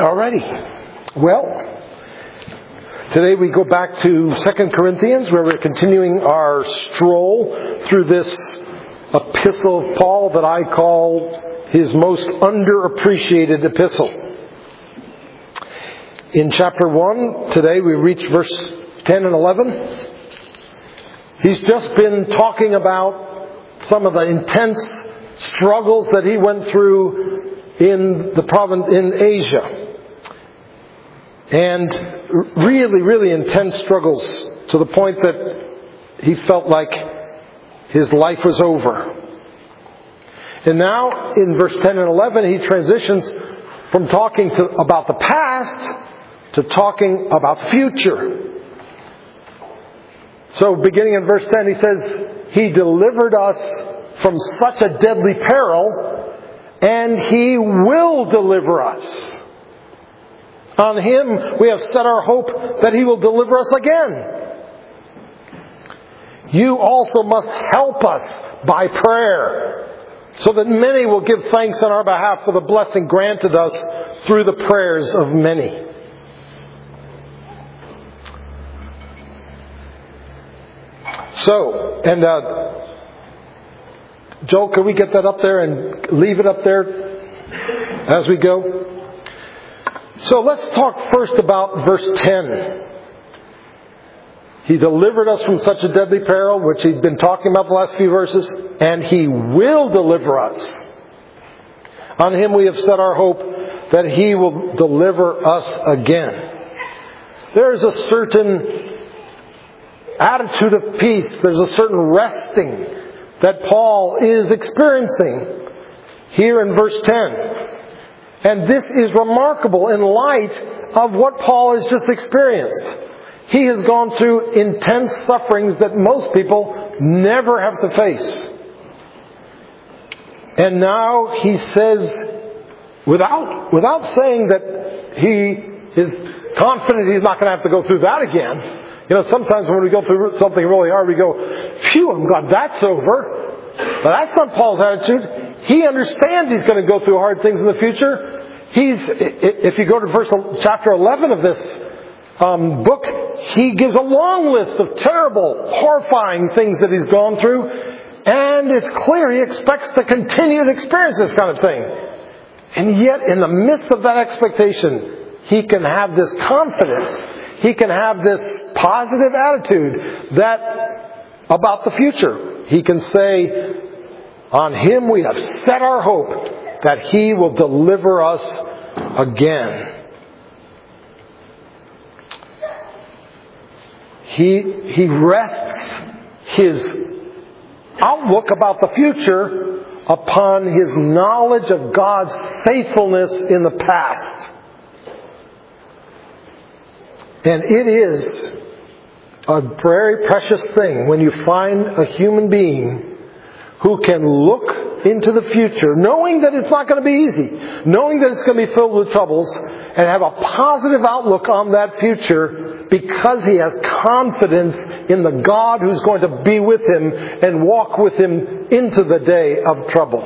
Alrighty. Well, today we go back to 2 Corinthians, where we're continuing our stroll through this epistle of Paul that I call his most underappreciated epistle. In chapter 1, today we reach verse 10 and 11. He's just been talking about some of the intense struggles that he went through in the province in Asia. And really intense struggles to the point that he felt like his life was over. And now in verse 10 and 11 he transitions from talking about the past to talking about the future. So beginning in verse 10 he says, He delivered us from such a deadly peril, and He will deliver us. On Him we have set our hope that He will deliver us again. You also must help us by prayer, so that many will give thanks on our behalf for the blessing granted us through the prayers of many. So, and Joel, can we get that up there and leave it up there as we go? So let's talk first about verse 10. He delivered us from such a deadly peril, which he'd been talking about the last few verses, and He will deliver us. On Him we have set our hope that He will deliver us again. There's a certain attitude of peace. There's a certain resting that Paul is experiencing here in verse 10. And this is remarkable in light of what Paul has just experienced. He has gone through intense sufferings that most people never have to face. And now he says, without saying that he is confident he's not going to have to go through that again. You know, sometimes when we go through something really hard, we go, phew, I'm glad that's over. But that's not Paul's attitude. He understands he's going to go through hard things in the future. If you go to chapter 11 of this book, he gives a long list of terrible, horrifying things that he's gone through. And it's clear he expects to continue to experience this kind of thing. And yet, in the midst of that expectation, he can have this confidence. He can have this positive attitude about the future. He can say, on Him we have set our hope that He will deliver us again. He rests his outlook about the future upon his knowledge of God's faithfulness in the past. And it is a very precious thing when you find a human being who can look into the future, knowing that it's not going to be easy, knowing that it's going to be filled with troubles, and have a positive outlook on that future because he has confidence in the God who's going to be with him and walk with him into the day of trouble.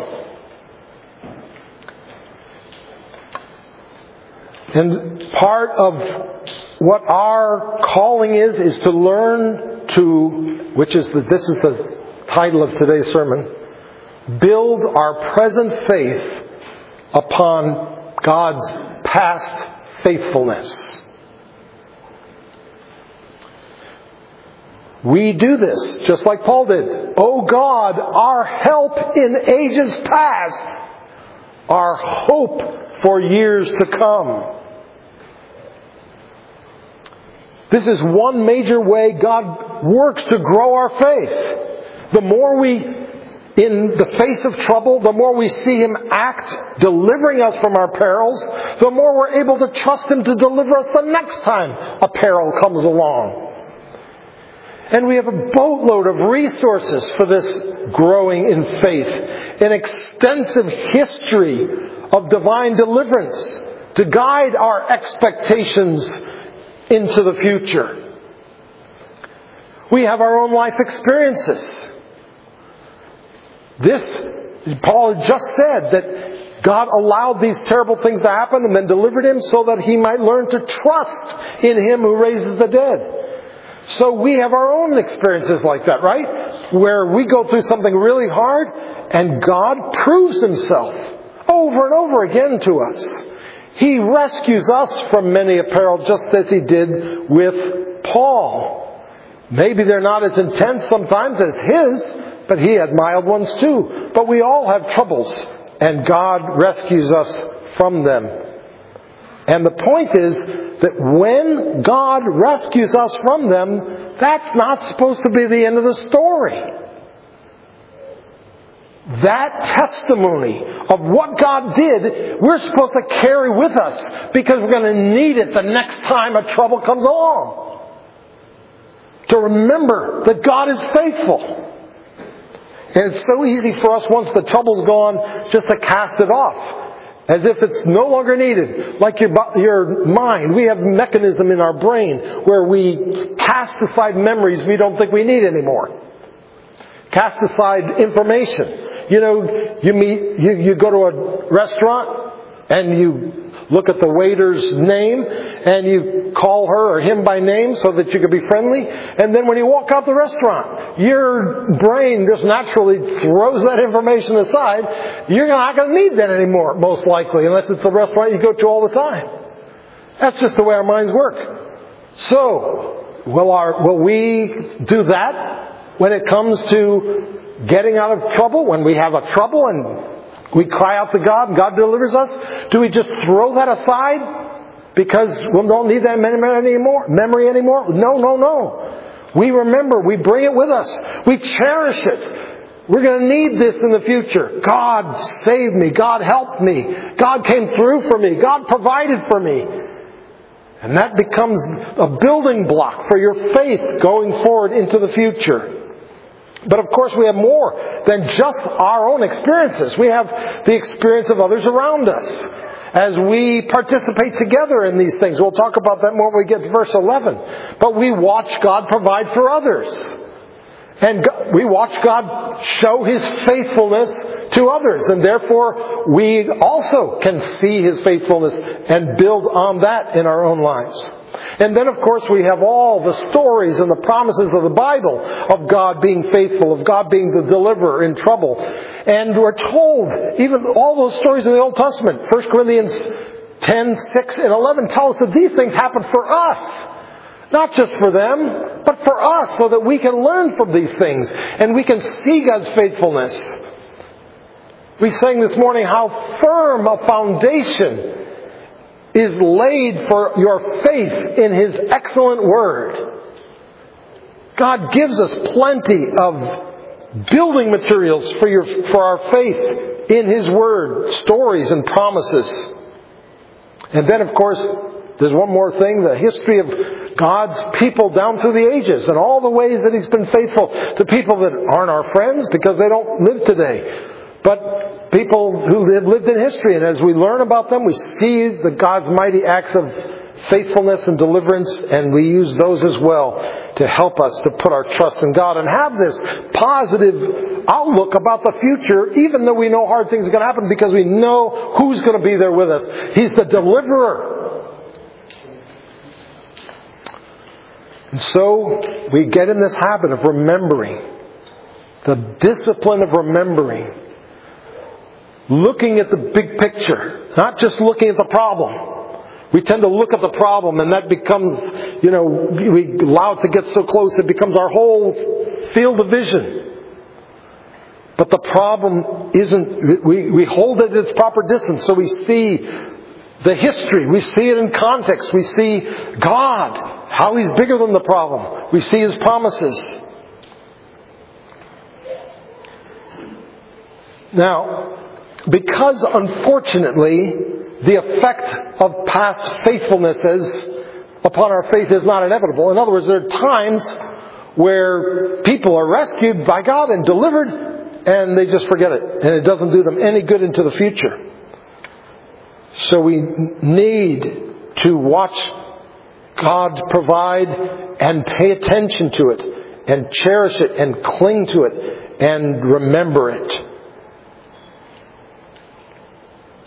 And part of what our calling is to learn to, this is the title of today's sermon, build our present faith upon God's past faithfulness. We do this just like Paul did. O God, our help in ages past, our hope for years to come. This is one major way God works to grow our faith. The more we, in the face of trouble, the more we see Him act, delivering us from our perils, the more we're able to trust Him to deliver us the next time a peril comes along. And we have a boatload of resources for this growing in faith. An extensive history of divine deliverance to guide our expectations into the future. We have our own life experiences. Paul had just said that God allowed these terrible things to happen and then delivered him so that he might learn to trust in him who raises the dead. So we have our own experiences like that, right? Where we go through something really hard and God proves himself over and over again to us. He rescues us from many a peril just as he did with Paul. Maybe they're not as intense sometimes as his, but he had mild ones too. But we all have troubles, and God rescues us from them. And the point is that when God rescues us from them, that's not supposed to be the end of the story. That testimony of what God did, we're supposed to carry with us because we're going to need it the next time a trouble comes along. To remember that God is faithful. And it's so easy for us, once the trouble's gone, just to cast it off. As if it's no longer needed. Like your mind. We have a mechanism in our brain where we cast aside memories we don't think we need anymore. Cast aside information. You know, you go to a restaurant and you look at the waiter's name and you call her or him by name so that you can be friendly. And then when you walk out the restaurant, your brain just naturally throws that information aside. You're not going to need that anymore, most likely, unless it's a restaurant you go to all the time. That's just the way our minds work. So, will we do that when it comes to getting out of trouble? When we have a trouble and we cry out to God and God delivers us, do we just throw that aside because we don't need that memory anymore? No. We remember. We bring it with us. We cherish it. We're going to need this in the future. God saved me. God helped me. God came through for me. God provided for me. And that becomes a building block for your faith going forward into the future. But of course we have more than just our own experiences. We have the experience of others around us as we participate together in these things. We'll talk about that more when we get to verse 11. But we watch God provide for others. And we watch God show His faithfulness to others. And therefore we also can see His faithfulness and build on that in our own lives. And then, of course, we have all the stories and the promises of the Bible of God being faithful, of God being the deliverer in trouble. And we're told, even all those stories in the Old Testament, 1 Corinthians 10, 6, and 11 tell us that these things happen for us. Not just for them, but for us, so that we can learn from these things and we can see God's faithfulness. We sang this morning how firm a foundation is laid for your faith in His excellent Word. God gives us plenty of building materials for our faith in His Word, stories and promises. And then, of course, there's one more thing, the history of God's people down through the ages and all the ways that He's been faithful to people that aren't our friends because they don't live today. But people who have lived in history, and as we learn about them, we see God's mighty acts of faithfulness and deliverance, and we use those as well to help us to put our trust in God and have this positive outlook about the future, even though we know hard things are going to happen, because we know who's going to be there with us. He's the deliverer. And so we get in this habit of remembering, the discipline of remembering. Looking at the big picture, not just looking at the problem. We tend to look at the problem and that becomes, we allow it to get so close it becomes our whole field of vision. But the problem isn't, we hold it at its proper distance, so we see the history, we see it in context, we see God, how He's bigger than the problem. We see His promises. Now, because unfortunately the effect of past faithfulnesses upon our faith is not inevitable. In other words, there are times where people are rescued by God and delivered and they just forget it. And it doesn't do them any good into the future. So we need to watch God provide and pay attention to it and cherish it and cling to it and remember it.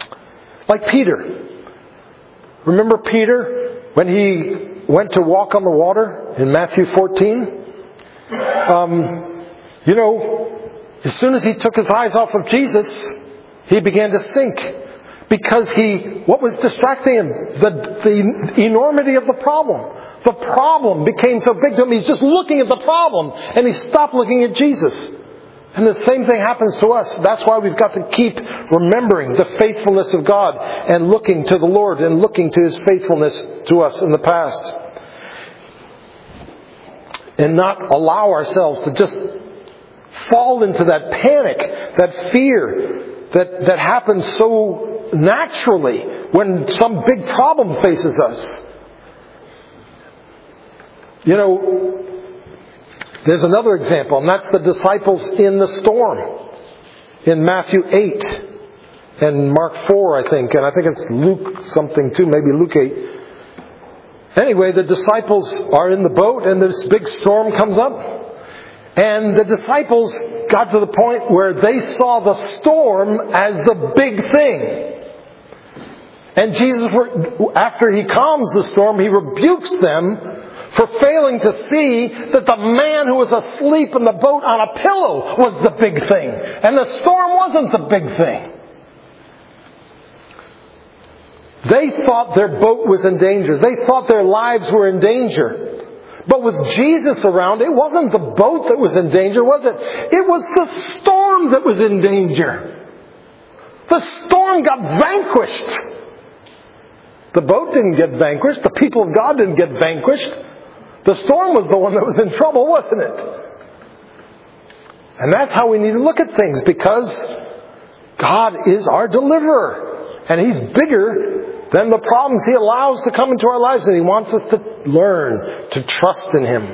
Like Peter. Remember Peter when he went to walk on the water in Matthew 14? As soon as he took his eyes off of Jesus, he began to sink. Because what was distracting him? The enormity of the problem. The problem became so big to him, he's just looking at the problem, and he stopped looking at Jesus. And the same thing happens to us. That's why we've got to keep remembering the faithfulness of God and looking to the Lord and looking to His faithfulness to us in the past. And not allow ourselves to just fall into that panic, that fear that happens so naturally when some big problem faces us. There's another example, and that's the disciples in the storm. In Matthew 8 and Mark 4, I think. And I think it's Luke something too, maybe Luke 8. Anyway, the disciples are in the boat and this big storm comes up. And the disciples got to the point where they saw the storm as the big thing. And Jesus, after He calms the storm, He rebukes them for failing to see that the man who was asleep in the boat on a pillow was the big thing. And the storm wasn't the big thing. They thought their boat was in danger. They thought their lives were in danger. But with Jesus around, it wasn't the boat that was in danger, was it? It was the storm that was in danger. The storm got vanquished. The boat didn't get vanquished. The people of God didn't get vanquished. The storm was the one that was in trouble, wasn't it? And that's how we need to look at things, because God is our deliverer. And He's bigger than the problems He allows to come into our lives. And He wants us to learn to trust in Him.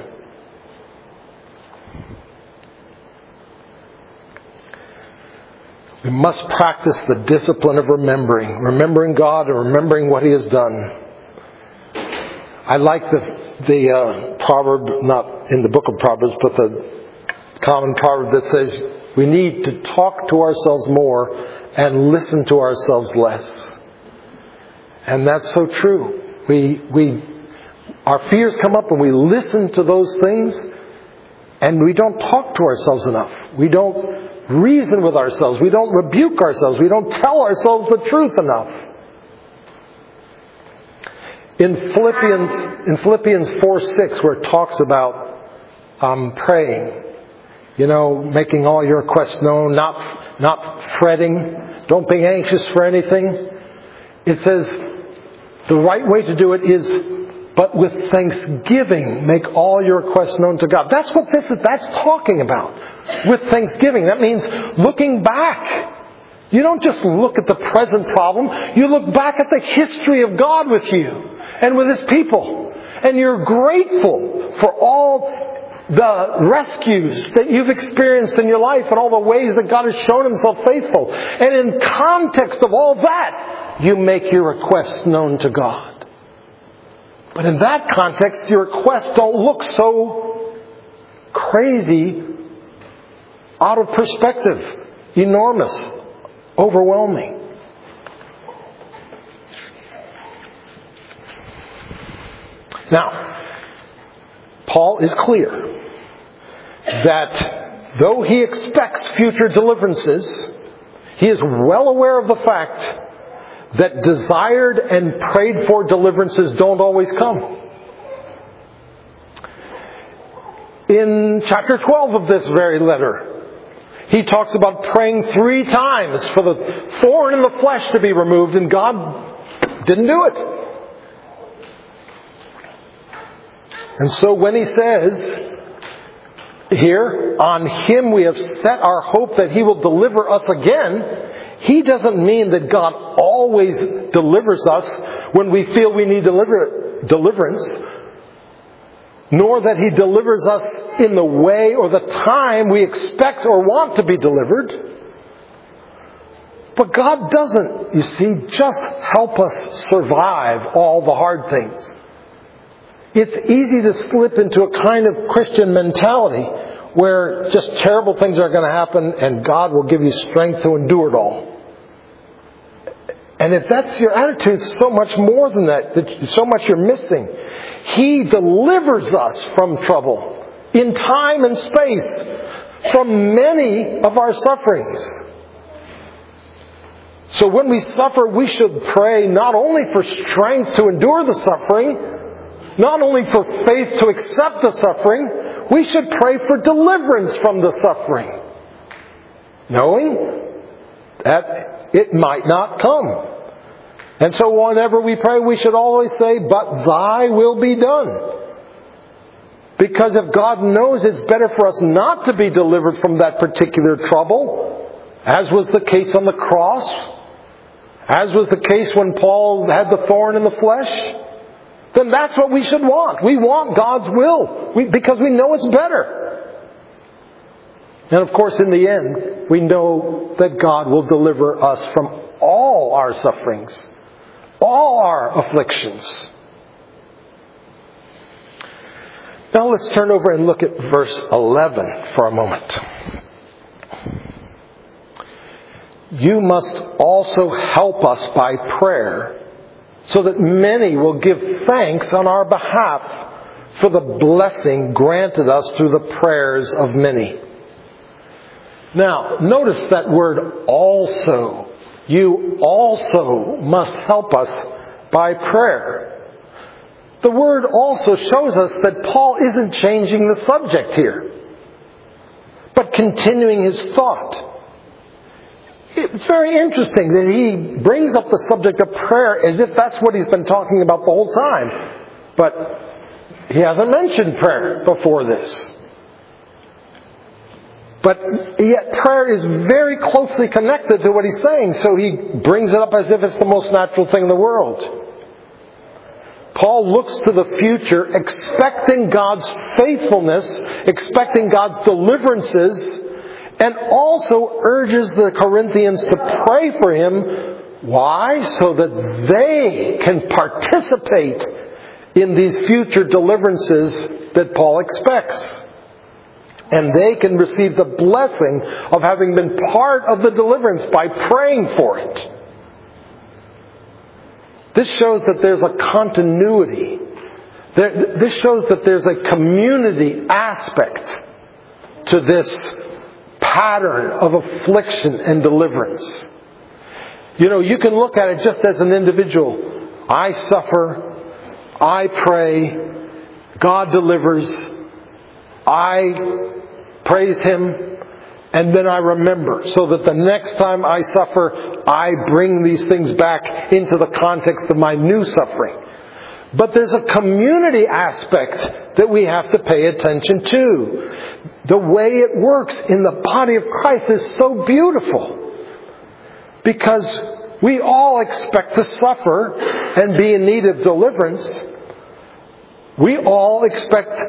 We must practice the discipline of remembering God and remembering what He has done. I like the proverb, not in the book of Proverbs, but the common proverb that says we need to talk to ourselves more and listen to ourselves less. And that's so true. Our fears come up and we listen to those things, and we don't talk to ourselves enough. We don't reason with ourselves. We don't rebuke ourselves. We don't tell ourselves the truth enough. In Philippians 4:6, where it talks about praying, making all your requests known, not fretting, don't be anxious for anything. It says the right way to do it is, but with thanksgiving, make all your requests known to God. That's what that's talking about. With thanksgiving. That means looking back. You don't just look at the present problem. You look back at the history of God with you and with His people. And you're grateful for all the rescues that you've experienced in your life and all the ways that God has shown Himself faithful. And in context of all that, you make your requests known to God. But in that context, your requests don't look so crazy, out of perspective, enormous, overwhelming. Now, Paul is clear that though he expects future deliverances, he is well aware of the fact that desired and prayed for deliverances don't always come. In chapter 12 of this very letter, he talks about praying 3 times for the thorn in the flesh to be removed, and God didn't do it. And so when he says here, on Him we have set our hope that He will deliver us again, he doesn't mean that God always delivers us when we feel we need deliverance, nor that He delivers us in the way or the time we expect or want to be delivered. But God doesn't, you see, just help us survive all the hard things. It's easy to slip into a kind of Christian mentality where just terrible things are going to happen and God will give you strength to endure it all. And if that's your attitude, it's so much more than that. So much you're missing. He delivers us from trouble in time and space from many of our sufferings. So when we suffer, we should pray not only for strength to endure the suffering, not only for faith to accept the suffering, we should pray for deliverance from the suffering, knowing that it might not come. And so whenever we pray, we should always say, "But thy will be done." Because if God knows it's better for us not to be delivered from that particular trouble, as was the case on the cross, as was the case when Paul had the thorn in the flesh, then that's what we should want. We want God's will because we know it's better. And of course, in the end, we know that God will deliver us from all our sufferings, all our afflictions. Now let's turn over and look at verse 11 for a moment. You must also help us by prayer, so that many will give thanks on our behalf for the blessing granted us through the prayers of many. Now, notice that word also. You also must help us by prayer. The word also shows us that Paul isn't changing the subject here, but continuing his thought. It's very interesting that he brings up the subject of prayer as if that's what he's been talking about the whole time. But he hasn't mentioned prayer before this. But yet prayer is very closely connected to what he's saying, so he brings it up as if it's the most natural thing in the world. Paul looks to the future, expecting God's faithfulness, expecting God's deliverances, and also urges the Corinthians to pray for him. Why? So that they can participate in these future deliverances that Paul expects. And they can receive the blessing of having been part of the deliverance by praying for it. This shows that there's a continuity. This shows that there's a community aspect to this pattern of affliction and deliverance. You know, you can look at it just as an individual. I suffer, I pray, God delivers, I praise Him, and then I remember, so that the next time I suffer, I bring these things back into the context of my new suffering. But there's a community aspect that we have to pay attention to. The way it works in the body of Christ is so beautiful. Because we all expect to suffer and be in need of deliverance. We all expect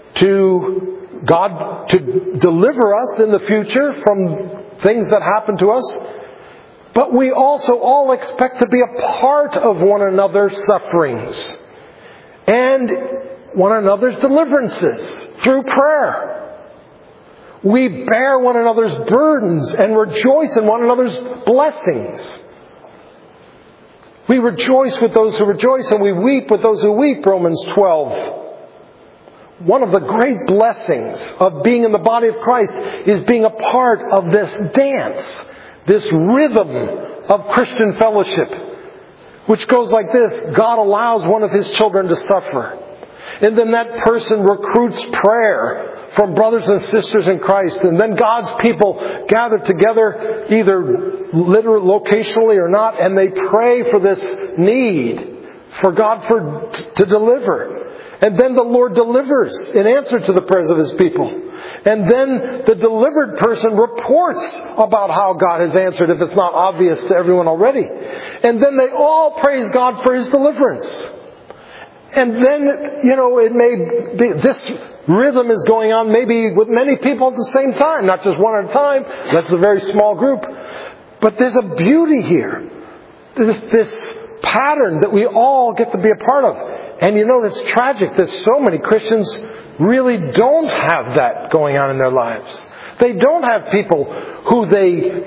God to deliver us in the future from things that happen to us. But we also all expect to be a part of one another's sufferings and one another's deliverances through prayer. We bear one another's burdens and rejoice in one another's blessings. We rejoice with those who rejoice and we weep with those who weep, Romans 12. One of the great blessings of being in the body of Christ is being a part of this dance, this rhythm of Christian fellowship, which goes like this. God allows one of His children to suffer. And then that person recruits prayer from brothers and sisters in Christ. And then God's people gather together, either literally, locationally or not, and they pray for this need for God to deliver. And then the Lord delivers in answer to the prayers of His people. And then the delivered person reports about how God has answered, if it's not obvious to everyone already. And then they all praise God for His deliverance. And then, it may be, this rhythm is going on maybe with many people at the same time, not just one at a time. That's a very small group. But there's a beauty here. This pattern that we all get to be a part of. And it's tragic that so many Christians really don't have that going on in their lives. They don't have people who they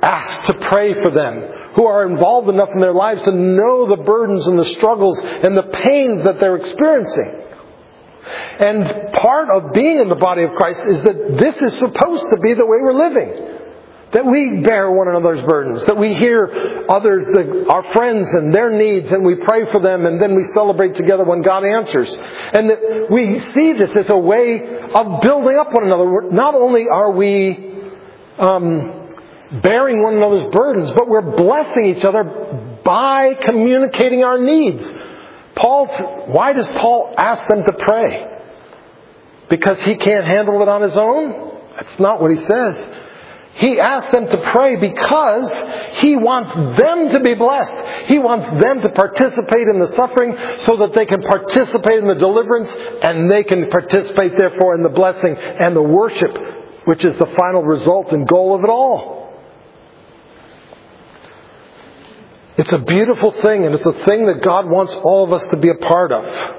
asked to pray for them, who are involved enough in their lives to know the burdens and the struggles and the pains that they're experiencing. And part of being in the body of Christ is that this is supposed to be the way we're living. That we bear one another's burdens. That we hear our friends and their needs and we pray for them and then we celebrate together when God answers. And that we see this as a way of building up one another. Not only are we bearing one another's burdens, but we're blessing each other by communicating our needs. Why does Paul ask them to pray? Because he can't handle it on his own? That's not what he says. He asked them to pray because he wants them to be blessed. He wants them to participate in the suffering so that they can participate in the deliverance and they can participate therefore in the blessing and the worship, which is the final result and goal of it all. It's a beautiful thing, and it's a thing that God wants all of us to be a part of.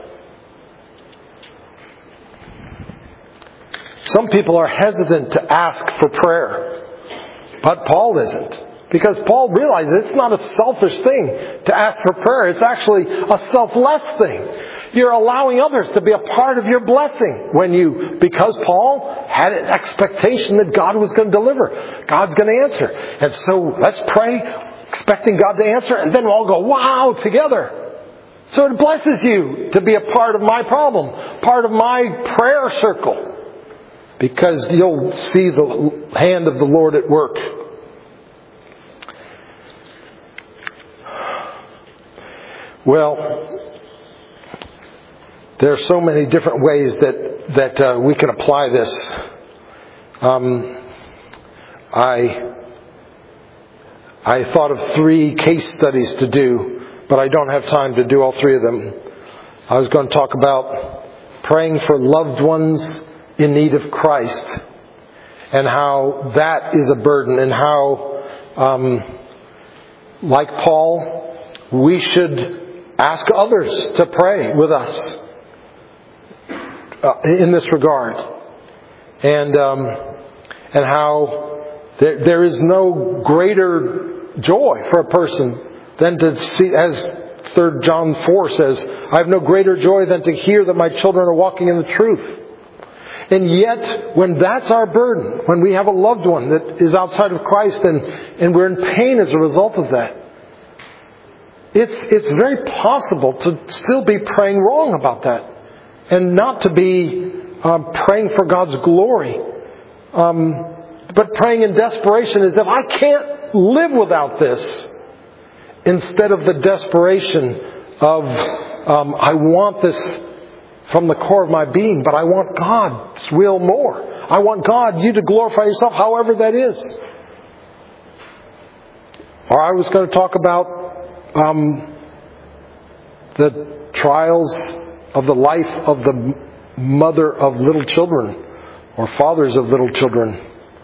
Some people are hesitant to ask for prayer. But Paul isn't. Because Paul realizes it's not a selfish thing to ask for prayer. It's actually a selfless thing. You're allowing others to be a part of your blessing because Paul had an expectation that God was going to deliver. God's going to answer. And so let's pray, expecting God to answer, and then we'll all go, wow, together. So it blesses you to be a part of my problem, part of my prayer circle. Because you'll see the hand of the Lord at work. Well, there are so many different ways that we can apply this. I thought of 3 case studies to do, but I don't have time to do all 3 of them. I was going to talk about praying for loved ones in need of Christ, and how that is a burden, and how, like Paul, we should ask others to pray with us in this regard, and how there is no greater joy for a person than to see, as 3 John 4 says, I have no greater joy than to hear that my children are walking in the truth. And yet, when that's our burden, when we have a loved one that is outside of Christ and we're in pain as a result of that, it's very possible to still be praying wrong about that and not to be praying for God's glory, but praying in desperation as if I can't live without this, instead of the desperation of I want this from the core of my being, but I want God's will more. I want God, you to glorify yourself, however that is. Or I was going to talk about the trials of the life of the mother of little children, or fathers of little children.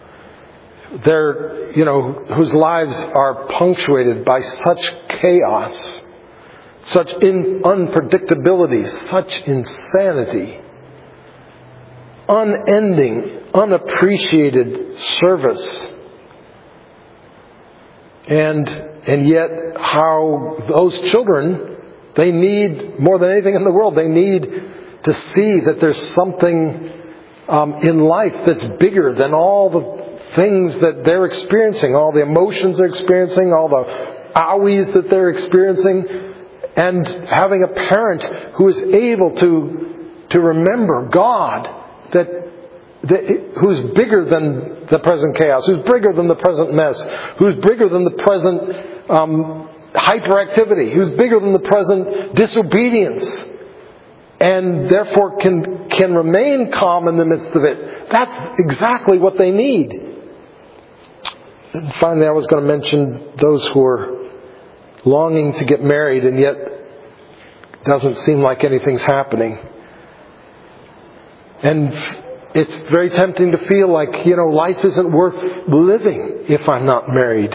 Whose lives are punctuated by such chaos, such unpredictability, such insanity, unending, unappreciated service. And yet how those children, they need, more than anything in the world, they need to see that there's something in life that's bigger than all the things that they're experiencing, all the emotions they're experiencing, all the owies that they're experiencing. And having a parent who is able to remember God, who's bigger than the present chaos, who's bigger than the present mess, who's bigger than the present hyperactivity, who's bigger than the present disobedience, and therefore can remain calm in the midst of it. That's exactly what they need. And finally, I was going to mention those who are longing to get married, and yet it doesn't seem like anything's happening. And it's very tempting to feel like, life isn't worth living if I'm not married.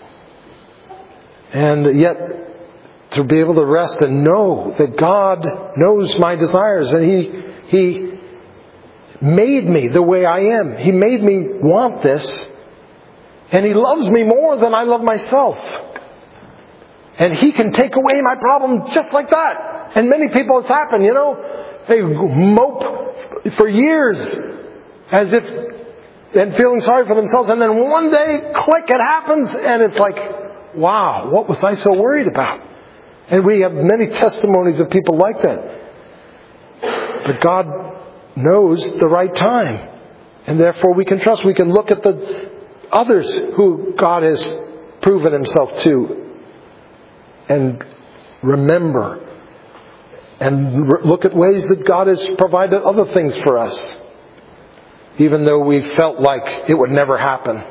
And yet, to be able to rest and know that God knows my desires, and He made me the way I am. He made me want this. And He loves me more than I love myself. And He can take away my problem just like that. And many people, it's happened, They mope for years as if, and feeling sorry for themselves. And then one day, click, it happens. And it's like, wow, what was I so worried about? And we have many testimonies of people like that. But God knows the right time. And therefore we can trust. We can look at the others who God has proven Himself to. And remember. And look at ways that God has provided other things for us. Even though we felt like it would never happen.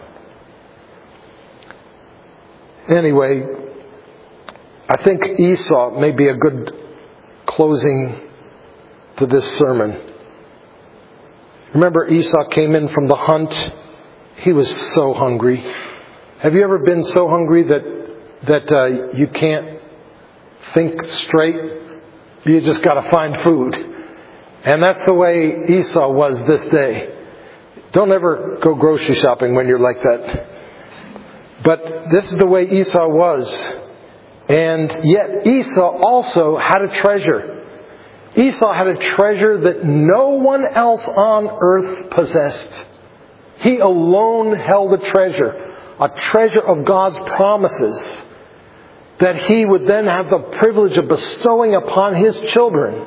Anyway, I think Esau may be a good closing to this sermon. Remember, Esau came in from the hunt. He was so hungry. Have you ever been so hungry that you can't think straight? You just got to find food. And that's the way Esau was this day. Don't ever go grocery shopping when you're like that. But this is the way Esau was. And yet Esau also had a treasure. Esau had a treasure that no one else on earth possessed. He alone held a treasure of God's promises that he would then have the privilege of bestowing upon his children.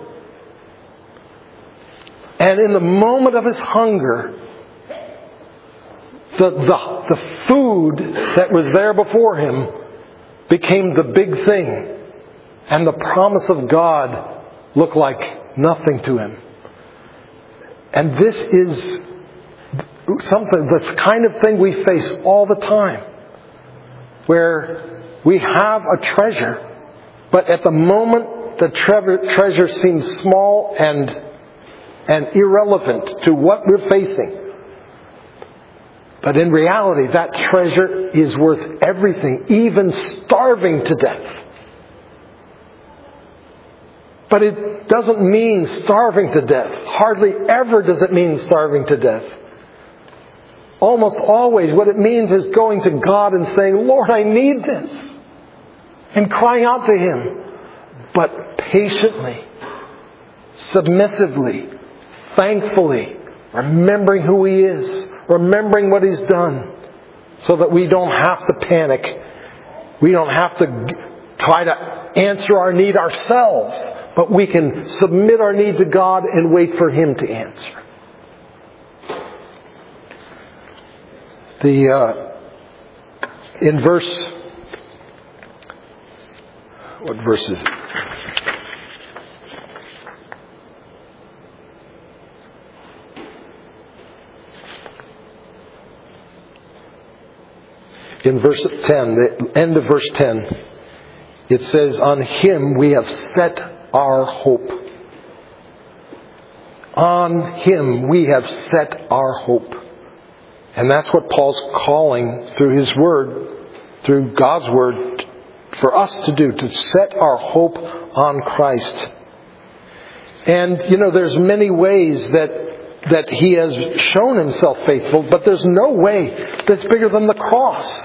And in the moment of his hunger, the food that was there before him became the big thing. And the promise of God looked like nothing to him. And this is something, the kind of thing we face all the time. Where we have a treasure, but at the moment the treasure seems small and irrelevant to what we're facing. But in reality, that treasure is worth everything, even starving to death. But it doesn't mean starving to death. Hardly ever does it mean starving to death. Almost always what it means is going to God and saying, Lord, I need this. And crying out to Him. But patiently, submissively, thankfully, remembering who He is. Remembering what He's done. So that we don't have to panic. We don't have to try to answer our need ourselves. But we can submit our need to God and wait for Him to answer. In verse, what verse is it? In verse 10, the end of verse 10, it says, on Him we have set our hope. On Him we have set our hope. And that's what Paul's calling through his Word, through God's Word, for us to do, to set our hope on Christ. And, there's many ways that He has shown Himself faithful, but there's no way that's bigger than the cross.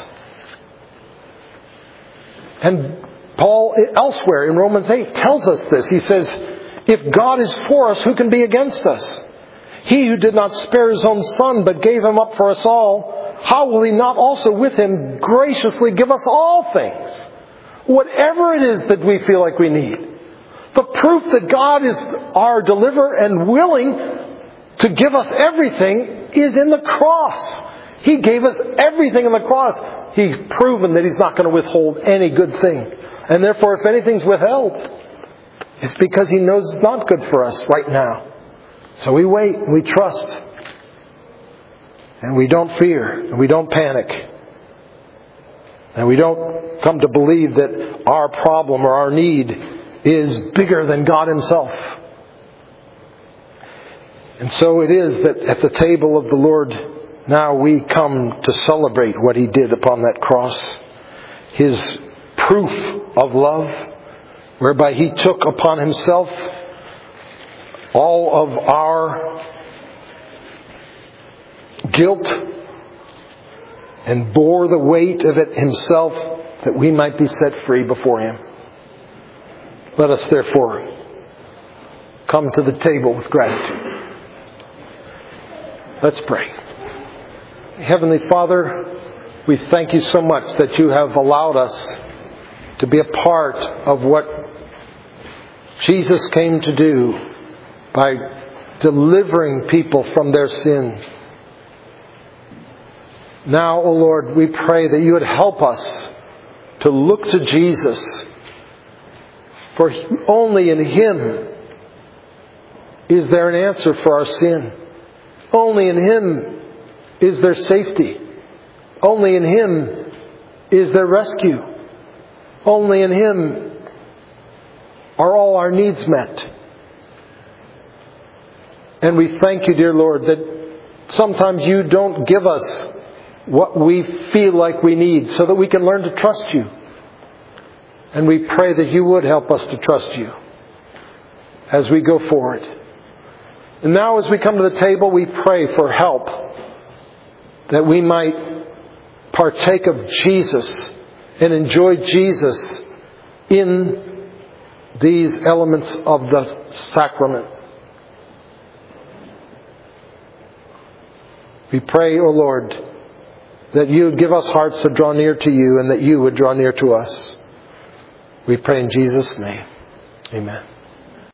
And Paul, elsewhere in Romans 8, tells us this. He says, if God is for us, who can be against us? He who did not spare His own Son, but gave Him up for us all, how will He not also with Him graciously give us all things? Whatever it is that we feel like we need. The proof that God is our deliverer and willing to give us everything is in the cross. He gave us everything in the cross. He's proven that He's not going to withhold any good thing. And therefore, if anything's withheld, it's because He knows it's not good for us right now. So we wait, and we trust. And we don't fear, and we don't panic. And we don't come to believe that our problem or our need is bigger than God Himself. And so it is that at the table of the Lord, now we come to celebrate what He did upon that cross. His proof of love, whereby He took upon Himself all of our guilt and bore the weight of it himself that we might be set free before him. Let us therefore come to the table with gratitude. Let's pray. Heavenly Father, we thank you so much that you have allowed us to be a part of what Jesus came to do by delivering people from their sin. Now, O Lord, we pray that you would help us to look to Jesus, for only in him is there an answer for our sin. Only in him is there safety. Only in him is there rescue. Only in him are all our needs met. And we thank you, dear Lord, that sometimes you don't give us what we feel like we need so that we can learn to trust you. And we pray that you would help us to trust you as we go forward. And now as we come to the table, we pray for help that we might partake of Jesus and enjoy Jesus in these elements of the sacrament. We pray, O Lord, that you would give us hearts to draw near to you and that you would draw near to us. We pray in Jesus' name. Amen.